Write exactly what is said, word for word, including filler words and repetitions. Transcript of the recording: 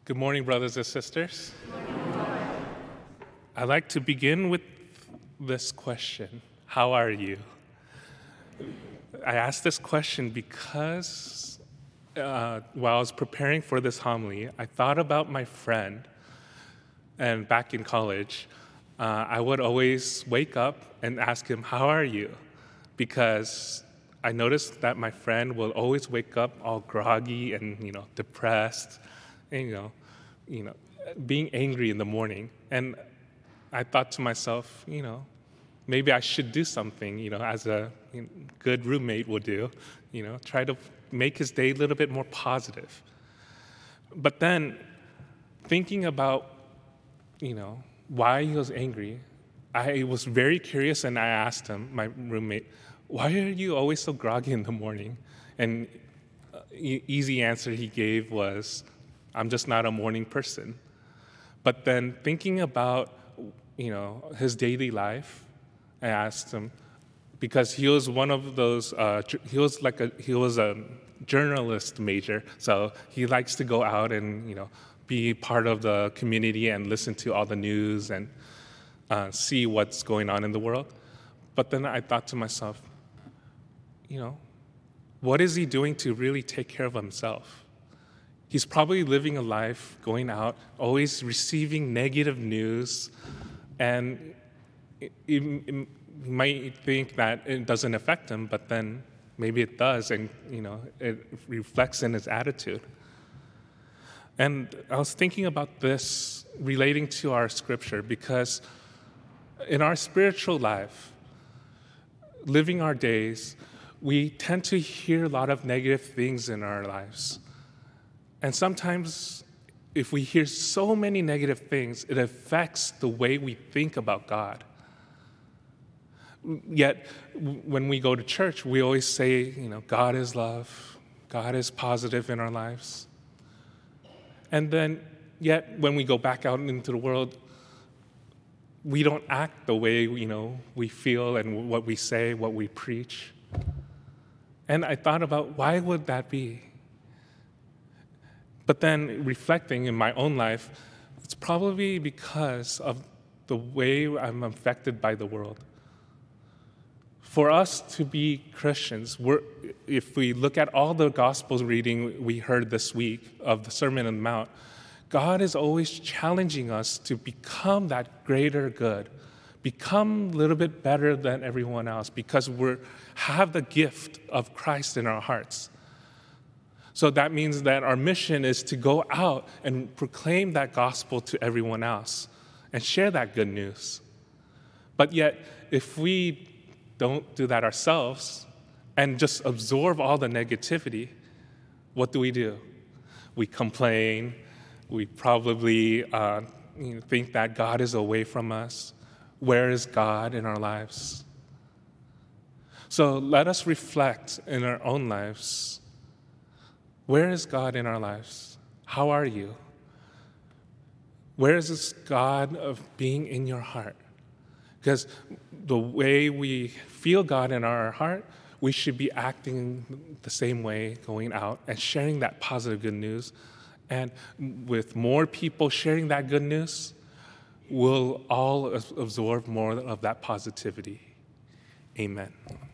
Good morning, brothers and sisters. I'd like to begin with this question: how are you? I asked this question because uh, while I was preparing for this homily, I thought about my friend. And back in college, uh, I would always wake up and ask him, "How are you?" Because I noticed that my friend will always wake up all groggy and you know depressed, and you know, you know, being angry in the morning. And I thought to myself, you know, maybe I should do something, you know, as a you know, good roommate would do, you know, try to make his day a little bit more positive. But then, thinking about, you know, why he was angry, I was very curious, and I asked him, my roommate, "Why are you always so groggy in the morning?" And uh, e- easy answer he gave was, "I'm just not a morning person." But then thinking about, you know, his daily life, I asked him, because he was one of those, uh, he was like a, he was a journalist major, so he likes to go out and, you know, be part of the community and listen to all the news and uh, see what's going on in the world. But then I thought to myself, you know, what is he doing to really take care of himself? He's probably living a life going out, always receiving negative news, and you might think that it doesn't affect him, but then maybe it does, and you know, it reflects in his attitude. And I was thinking about this relating to our scripture, because in our spiritual life, living our days, we tend to hear a lot of negative things in our lives. And sometimes, if we hear so many negative things, it affects the way we think about God. Yet, when we go to church, we always say, you know, God is love, God is positive in our lives. And then, yet, when we go back out into the world, we don't act the way, you know, we feel and what we say, what we preach. And I thought about, why would that be? But then, reflecting in my own life, it's probably because of the way I'm affected by the world. For us to be Christians, we're, if we look at all the gospel reading we heard this week of the Sermon on the Mount, God is always challenging us to become that greater good, become a little bit better than everyone else, because we have the gift of Christ in our hearts. So that means that our mission is to go out and proclaim that gospel to everyone else and share that good news. But yet, if we don't do that ourselves and just absorb all the negativity, what do we do? We complain. We probably uh, you know, think that God is away from us. Where is God in our lives? So let us reflect in our own lives. Where is God in our lives? How are you? Where is this God of being in your heart? Because the way we feel God in our heart, we should be acting the same way, going out and sharing that positive good news. And with more people sharing that good news, we'll all absorb more of that positivity. Amen.